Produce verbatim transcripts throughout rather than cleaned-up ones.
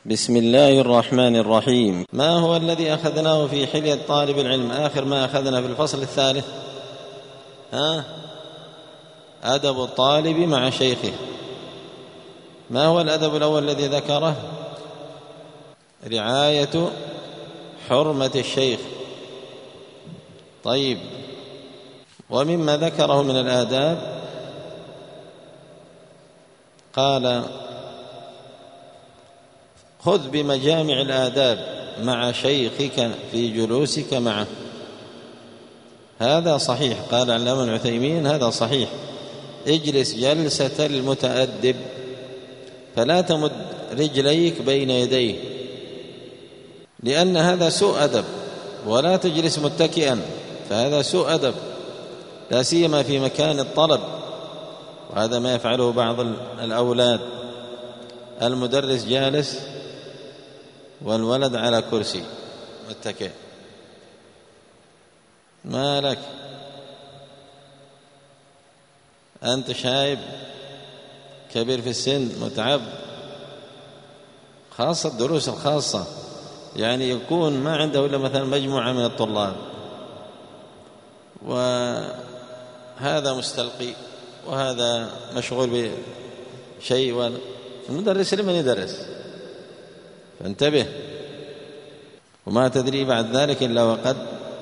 بسم الله الرحمن الرحيم. ما هو الذي أخذناه في حلية طالب العلم آخر ما أخذنا في الفصل الثالث؟ ها؟ أدب الطالب مع شيخه. ما هو الأدب الأول الذي ذكره؟ رعاية حرمة الشيخ. طيب، ومما ذكره من الآداب قال: خذ بمجامع الآداب مع شيخك في جلوسك معه. هذا صحيح، قال العلامة ابن عثيمين هذا صحيح. اجلس جلسة المتأدب، فلا تمد رجليك بين يديه، لأن هذا سوء أدب. ولا تجلس متكئا، فهذا سوء أدب، لا سيما في مكان الطلب، وهذا ما يفعله بعض الأولاد. المدرس جالس والولد على كرسي متكئ. ما لك؟ أنت شايب كبير في السن متعب، خاصة الدروس الخاصة، يعني يكون ما عنده إلا مثلا مجموعة من الطلاب، وهذا مستلقي وهذا مشغول بشيء، والمدرس لمن يدرس؟ فانتبه، وما تدري بعد ذلك إلا وقد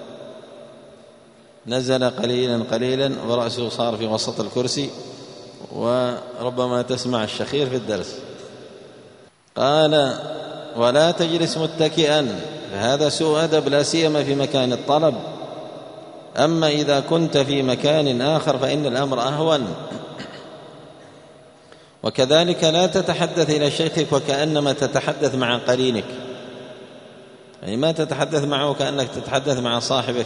نزل قليلا قليلا ورأسه صار في وسط الكرسي، وربما تسمع الشخير في الدرس. قال: ولا تجلس متكئا، فهذا سوء أدب، لا سيما في مكان الطلب. أما إذا كنت في مكان آخر فإن الأمر أهون. وكذلك لا تتحدث إلى شيخك وكأنما تتحدث مع قرينك، يعني ما تتحدث معه كأنك تتحدث مع صاحبك،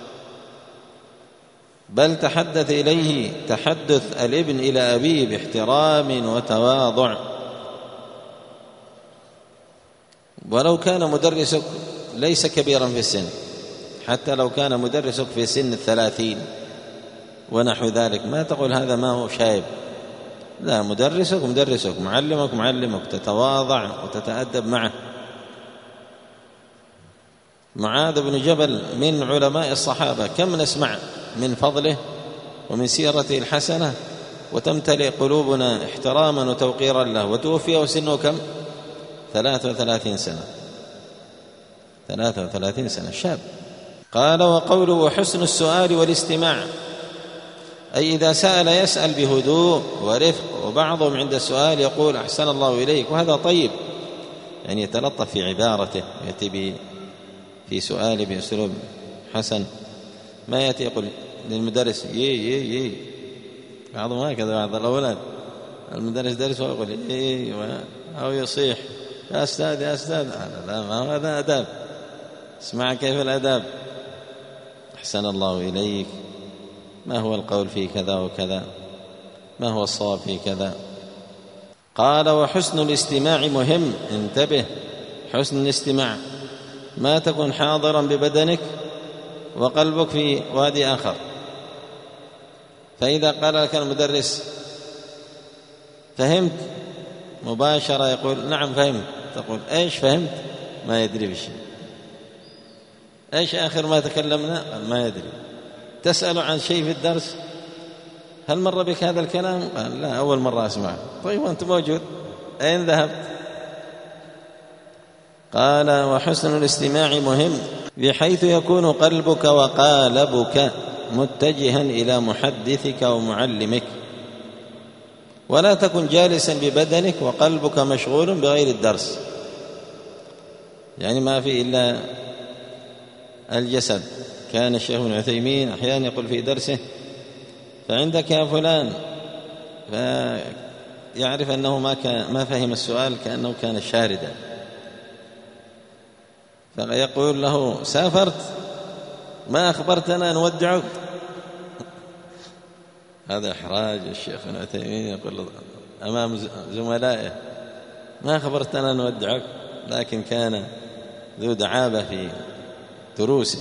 بل تحدث إليه تحدث الابن إلى أبيه باحترام وتواضع. ولو كان مدرسك ليس كبيرا في السن، حتى لو كان مدرسك في سن الثلاثين ونحو ذلك، ما تقول هذا ما هو شايب، لا، مدرسك مدرسك، معلمك معلمك، تتواضع وتتأدب معه. معاذ بن جبل من علماء الصحابة، كم نسمع من فضله ومن سيرته الحسنة، وتمتلئ قلوبنا احتراما وتوقيرا له، وتوفي وسنه كم؟ ثلاثة وثلاثين سنة، ثلاثة وثلاثين سنة، شاب. قال: وقوله وحسن السؤال والاستماع، أي إذا سأل يسأل بهدوء ورفق، وبعضهم عند السؤال يقول أحسن الله إليك، وهذا طيب، يعني يتلطف في عبارته، يأتي في سؤاله بأسلوب حسن، ما يأتي يقول للمدرس يي يي يي، بعضهم هكذا، بعض الأولاد المدرس درس ويقول يي، أو يصيح يا أستاذ يا أستاذ. لا، ما هذا أداب. اسمع كيف الأداب. أحسن الله إليك، ما هو القول في كذا وكذا، ما هو الصواب في كذا. قال: وحسن الاستماع مهم. انتبه، حسن الاستماع، ما تكون حاضرا ببدنك وقلبك في وادي آخر، فإذا قال لك المدرس فهمت، مباشرة يقول نعم فهمت، تقول ايش فهمت؟ ما يدري بشيء. ايش آخر ما تكلمنا؟ قال ما يدري. تسأل عن شيء في الدرس، هل مر بك هذا الكلام؟ قال لا، أول مرة أسمعه. طيب وأنت موجود، أين ذهبت؟ قال: وحسن الاستماع مهم، بحيث يكون قلبك وقالبك متجها إلى محدثك ومعلمك، ولا تكن جالسا ببدنك وقلبك مشغول بغير الدرس، يعني ما في إلا الجسد. كان الشيخ ابن عثيمين أحيانا يقول في درسه: فعندك يا فلان، فيعرف أنه ما, كان ما فهم السؤال كأنه كان شاردا، فيقول له: سافرت، ما أخبرتنا نودعك. هذا إحراج الشيخ ابن عثيمين، يقول أمام زملائه: ما أخبرتنا نودعك، لكن كان ذو دعابة في دروسه.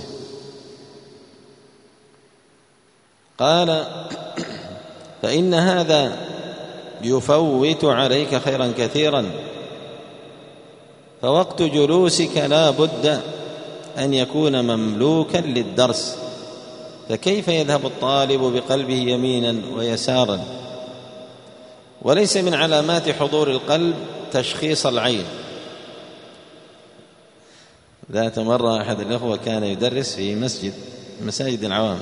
قال: فإن هذا يفوت عليك خيرا كثيرا، فوقت جلوسك لا بد أن يكون مملوكا للدرس، فكيف يذهب الطالب بقلبه يمينا ويسارا؟ وليس من علامات حضور القلب تشخيص العين. ذات مرة أحد الأخوة كان يدرس في مسجد مساجد العوام،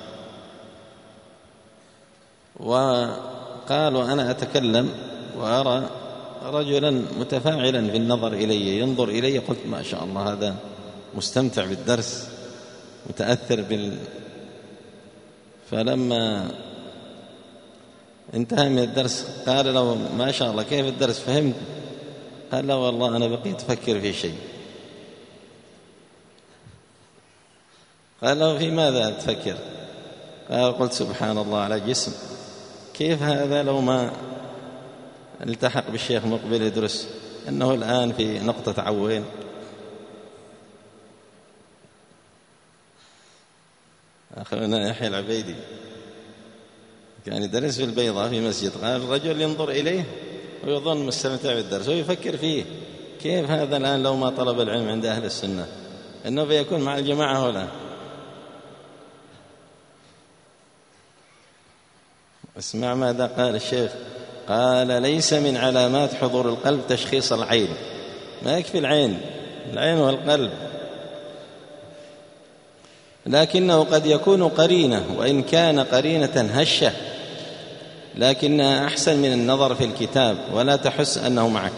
وقال وأنا أتكلم وأرى رجلا متفاعلا في النظر إلي ينظر إلي، قلت ما شاء الله هذا مستمتع بالدرس متأثر بال فلما انتهى من الدرس قال له ما شاء الله كيف الدرس فهمت؟ قال لا والله أنا بقيت أفكر في شيء. قال له في ماذا تفكر؟ قال قلت سبحان الله على جسم، كيف هذا لو ما التحق بالشيخ مقبل يدرس، أنه الآن في نقطة عوين. أخونا يحيى العبيدي كان يدرس في البيضاء في مسجد، قال الرجل ينظر إليه ويظن مستمتع بالدرس ويفكر فيه، كيف هذا الآن لو ما طلب العلم عند أهل السنة، أنه بيكون مع الجماعة ولا. اسمع ماذا قال الشيخ، قال ليس من علامات حضور القلب تشخيص العين، ما يكفي العين، العين والقلب، لكنه قد يكون قرينة، وإن كان قرينة هشة لكنها أحسن من النظر في الكتاب ولا تحس أنه معك.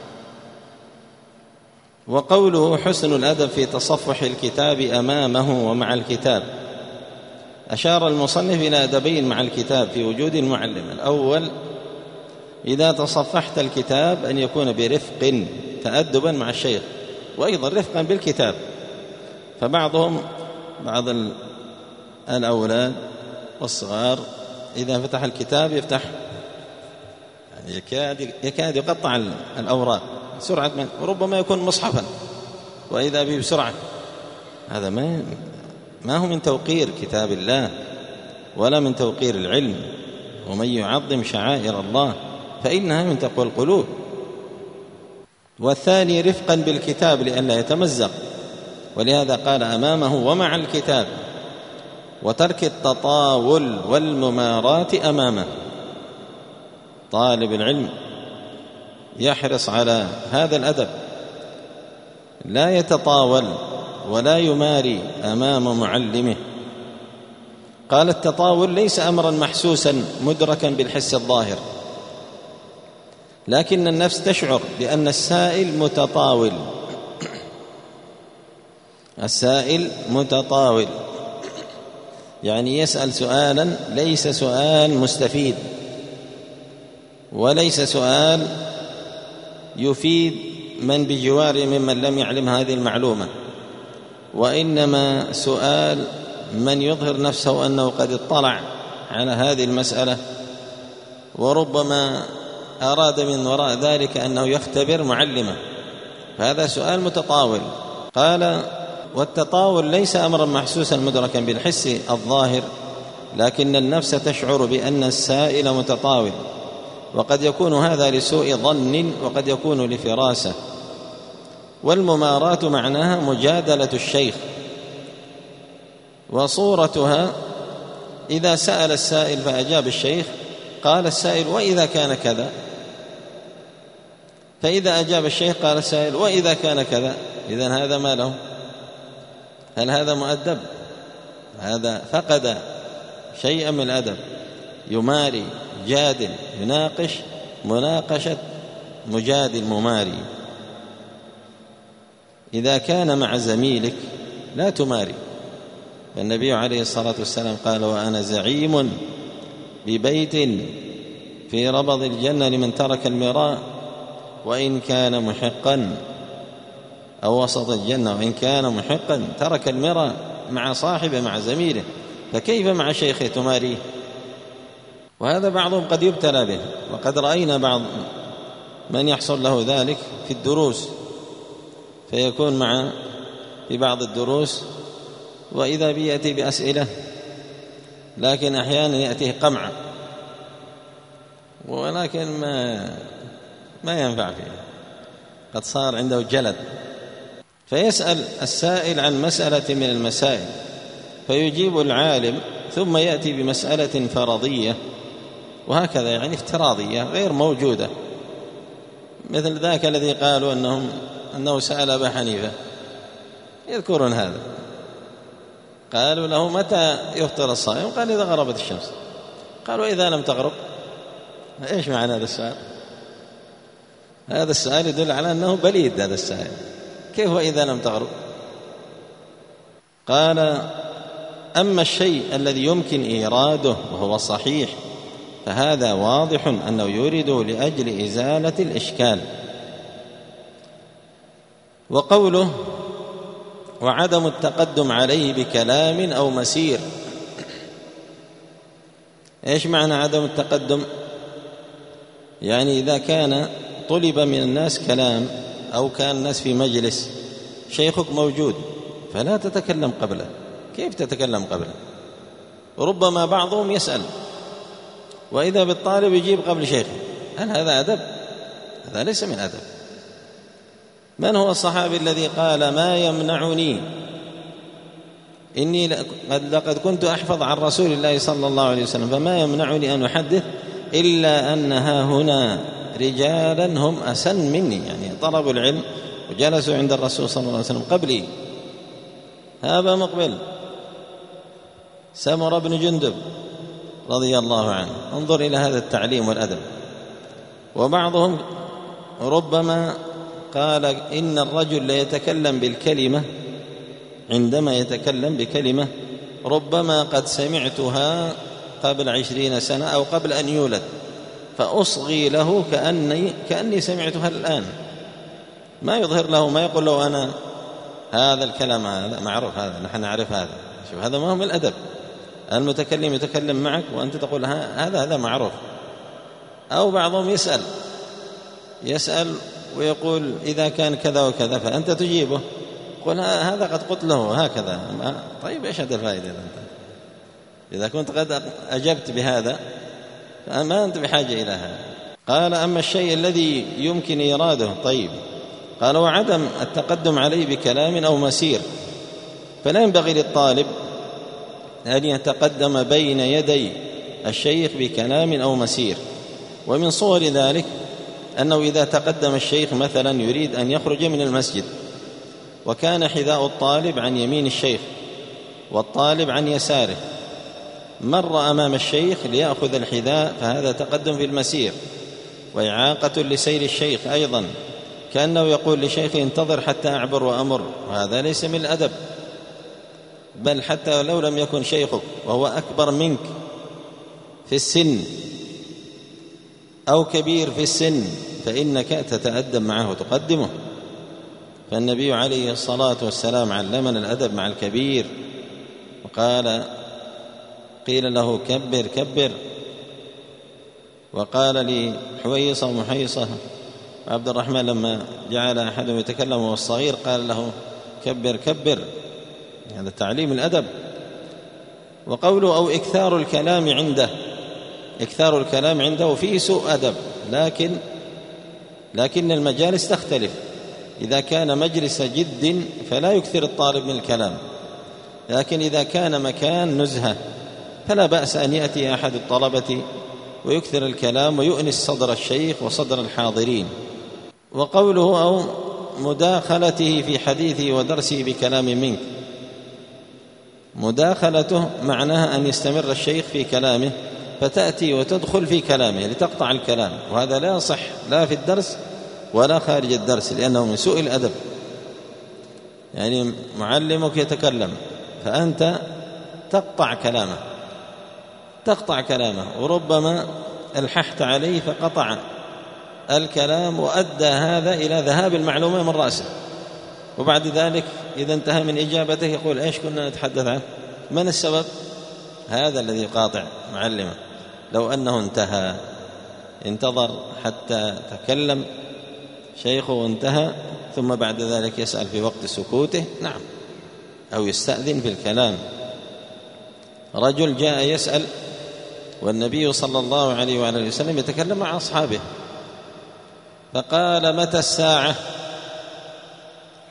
وقوله حسن الأدب في تصفح الكتاب أمامه ومع الكتاب، أشار المصنف إلى أدبين مع الكتاب في وجود المعلم. الأول إذا تصفحت الكتاب أن يكون برفق تأدبا مع الشيخ، وأيضا رفقا بالكتاب. فبعضهم بعض الأولاد والصغار إذا فتح الكتاب يفتح يعني يكاد, يكاد يقطع الأوراق سرعة، من وربما يكون مصحفا وإذا به بسرعة. هذا ما ما هو من توقير كتاب الله ولا من توقير العلم. ومن يعظم شعائر الله فإنها من تقوى القلوب. والثاني رفقا بالكتاب لئلا يتمزق، ولهذا قال أمامه ومع الكتاب، وترك التطاول والممارات أمامه. طالب العلم يحرص على هذا الأدب، لا يتطاول ولا يماري أمام معلمه. قال التطاول ليس أمرا محسوسا مدركا بالحس الظاهر، لكن النفس تشعر بأن السائل متطاول. السائل متطاول يعني يسأل سؤالا ليس سؤال مستفيد، وليس سؤال يفيد من بجواره ممن لم يعلم هذه المعلومة، وإنما سؤال من يظهر نفسه أنه قد اطلع على هذه المسألة، وربما أراد من وراء ذلك أنه يختبر معلمه، فهذا سؤال متطاول. قال والتطاول ليس أمرا محسوسا مدركا بالحس الظاهر، لكن النفس تشعر بأن السائل متطاول، وقد يكون هذا لسوء ظن وقد يكون لفراسة. والممارات معناها مجادلة الشيخ، وصورتها إذا سأل السائل فأجاب الشيخ قال السائل وإذا كان كذا، فإذا أجاب الشيخ قال السائل وإذا كان كذا. إذن هذا ما له؟ هل هذا مؤدب؟ هذا فقد شيئا من الأدب، يماري جادل يناقش مناقشة مجادل مماري. إذا كان مع زميلك لا تماري، فالنبي عليه الصلاة والسلام قال وأنا زعيم ببيت في ربض الجنة لمن ترك المراء وإن كان محقا، أو وسط الجنة وإن كان محقا ترك المراء مع صاحبه مع زميله، فكيف مع شيخه تماريه؟ وهذا بعضهم قد يبتلى به، وقد رأينا بعض من يحصل له ذلك في الدروس، فيكون مع في بعض الدروس وإذا بيأتي بأسئلة، لكن أحيانا يأتيه قمع ولكن ما ما ينفع فيه، قد صار عنده جلد، فيسأل السائل عن مسألة من المسائل فيجيب العالم، ثم يأتي بمسألة فرضية وهكذا، يعني افتراضية غير موجودة، مثل ذاك الذي قالوا أنهم أنه سأل أبا حنيفة، يذكرون هذا، قالوا له متى يفطر الصائم؟ قال إذا غربت الشمس. قالوا إذا لم تغرب؟ إيش معنى هذا السؤال؟ هذا السؤال يدل على أنه بليد هذا السائل، كيف وإذا لم تغرب؟ قال أما الشيء الذي يمكن إيراده وهو صحيح فهذا واضح أنه يريد لأجل إزالة الإشكال. وقوله وعدم التقدم عليه بكلام أو مسير، إيش معنى عدم التقدم؟ يعني إذا كان طلب من الناس كلام أو كان الناس في مجلس شيخك موجود فلا تتكلم قبله. كيف تتكلم قبله؟ ربما بعضهم يسأل وإذا بالطالب يجيب قبل شيخه، هل هذا أدب؟ هذا ليس من أدب. من هو الصحابي الذي قال ما يمنعني إني لقد كنت أحفظ عن رسول الله صلى الله عليه وسلم فما يمنعني أن أحدث إلا أنها هنا رجالا هم أسن مني، يعني طلبوا العلم وجلسوا عند الرسول صلى الله عليه وسلم قبلي. هذا مقبل سمر بن جندب رضي الله عنه، انظر إلى هذا التعليم والأدب. وبعضهم ربما قال إن الرجل لا يتكلم بالكلمة عندما يتكلم بكلمة ربما قد سمعتها قبل عشرين سنة أو قبل أن يولد، فأصغي له كأني, كأني سمعتها الآن، ما يظهر له، ما يقول له أنا هذا الكلام هذا معروف، هذا نحن نعرف هذا. شوف هذا ما هو من الأدب. المتكلم يتكلم معك وأنت تقول هذا هذا معروف. أو بعضهم يسأل يسأل ويقول إذا كان كذا وكذا فأنت تجيبه، قل هذا قد قلت له هكذا. طيب إيش هذا الفائدة أنت؟ إذا كنت قد أجبت بهذا فما أنت بحاجة إلى هذا. قال أما الشيء الذي يمكن إيراده، طيب قال وعدم التقدم عليه بكلام أو مسير، فلا ينبغي للطالب أن يتقدم بين يدي الشيخ بكلام أو مسير. ومن صور ذلك أنه إذا تقدم الشيخ مثلا يريد أن يخرج من المسجد وكان حذاء الطالب عن يمين الشيخ والطالب عن يساره، مر أمام الشيخ ليأخذ الحذاء، فهذا تقدم في المسير وإعاقة لسير الشيخ أيضا، كأنه يقول لشيخه انتظر حتى أعبر وأمر، وهذا ليس من الأدب. بل حتى لو لم يكن شيخك وهو أكبر منك في السن أو كبير في السن فإنك تتأدب معه وتقدمه. فالنبي عليه الصلاة والسلام علمنا الأدب مع الكبير، وقال قيل له كبر كبر، وقال لحويصة ومحيصة عبد الرحمن لما جعل أحدهم يتكلم وهو الصغير قال له كبر كبر، هذا تعليم الأدب. وقوله أو إكثار الكلام عنده، إكثار الكلام عنده فيه سوء أدب، لكن لكن المجالس تختلف. إذا كان مجلس جد فلا يكثر الطالب من الكلام، لكن إذا كان مكان نزهة فلا بأس أن يأتي أحد الطلبة ويكثر الكلام ويؤنس صدر الشيخ وصدر الحاضرين. وقوله أو مداخلته في حديثه ودرسه بكلام منك، مداخلته معناها أن يستمر الشيخ في كلامه فتأتي وتدخل في كلامه لتقطع الكلام، وهذا لا يصح لا في الدرس ولا خارج الدرس، لأنه من سوء الأدب. يعني معلمك يتكلم فأنت تقطع كلامه تقطع كلامه وربما الححت عليه فقطع الكلام وأدى هذا إلى ذهاب المعلومة من رأسه، وبعد ذلك إذا انتهى من إجابته يقول إيش كنا نتحدث عنه؟ من السبب؟ هذا الذي يقاطع معلمه. لو أنه انتهى انتظر حتى تكلم شيخه وانتهى ثم بعد ذلك يسأل في وقت سكوته، نعم، أو يستأذن في الكلام. رجل جاء يسأل والنبي صلى الله عليه وعلى وسلم يتكلم مع أصحابه، فقال متى الساعة؟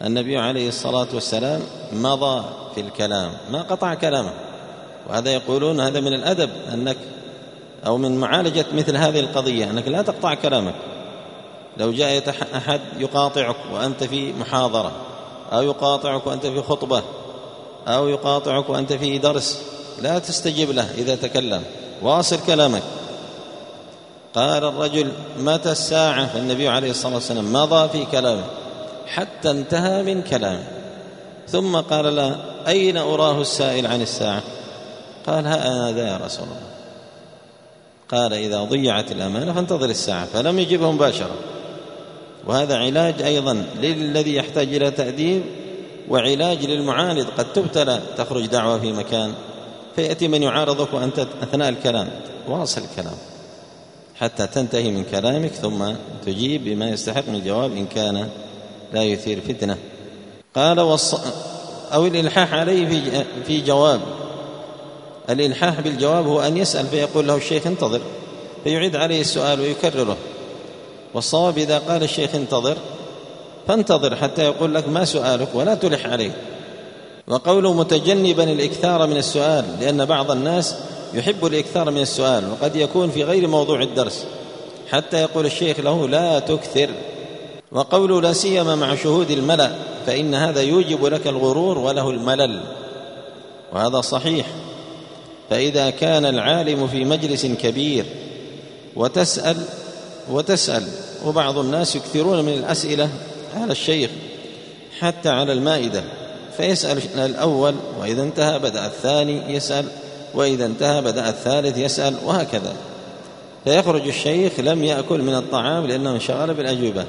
النبي عليه الصلاة والسلام مضى في الكلام، ما قطع كلامه. وهذا يقولون هذا من الأدب أنك أو من معالجة مثل هذه القضية أنك لا تقطع كلامك. لو جاء أحد يقاطعك وأنت في محاضرة، أو يقاطعك وأنت في خطبة، أو يقاطعك وأنت في درس، لا تستجب له إذا تكلم، واصل كلامك. قال الرجل متى الساعة؟ فالنبي عليه الصلاة والسلام مضى في كلامه حتى انتهى من كلامه، ثم قال له أين أراه السائل عن الساعة؟ قال ها أنا ذا يا رسول الله. قال إذا ضيعت الأمانة فانتظر الساعة، فلم يجبه مباشرة. وهذا علاج أيضا للذي يحتاج إلى تأديب، وعلاج للمعاند. قد تبتلى تخرج دعوة في مكان فيأتي من يعارضك وأنت أثناء الكلام واصل الكلام حتى تنتهي من كلامك، ثم تجيب بما يستحق من الجواب إن كان لا يثير فتنة. قال والص... أو الإلحاح عليه في في جواب. الإلحاح بالجواب هو أن يسأل فيقول له الشيخ انتظر، فيعيد عليه السؤال ويكرره. والصواب إذا قال الشيخ انتظر فانتظر حتى يقول لك ما سؤالك ولا تلح عليه. وقوله متجنبا الإكثار من السؤال، لأن بعض الناس يحب الإكثار من السؤال وقد يكون في غير موضوع الدرس، حتى يقول الشيخ له لا تكثر. وقوله لا سيما مع شهود الملأ، فإن هذا يوجب لك الغرور وله الملل، وهذا صحيح. فإذا كان العالم في مجلس كبير وتسأل وتسأل وبعض الناس يكثرون من الأسئلة على الشيخ حتى على المائدة، فيسأل الأول وإذا انتهى بدأ الثاني يسأل، وإذا انتهى بدأ الثالث يسأل، وهكذا. فيخرج الشيخ لم يأكل من الطعام لأنه انشغل بالأجوبة.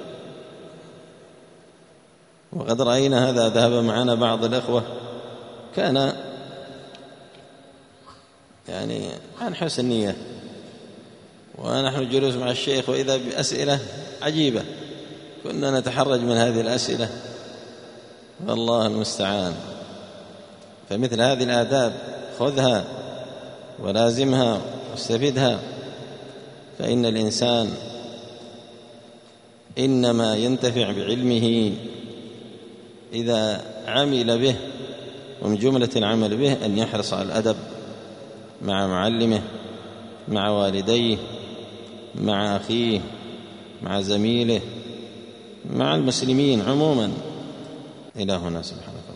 وقد رأينا هذا، ذهب معنا بعض الأخوة كان يعني عن حسن نية، ونحن جلوس مع الشيخ وإذا بأسئلة عجيبة كنا نتحرج من هذه الأسئلة، والله المستعان. فمثل هذه الآداب خذها ولازمها واستفدها، فإن الإنسان إنما ينتفع بعلمه إذا عمل به. ومن جملة العمل به أن يحرص على الأدب مع معلمه، مع والديه، مع أخيه، مع زميله، مع المسلمين عموما. إلى هنا سبحانه.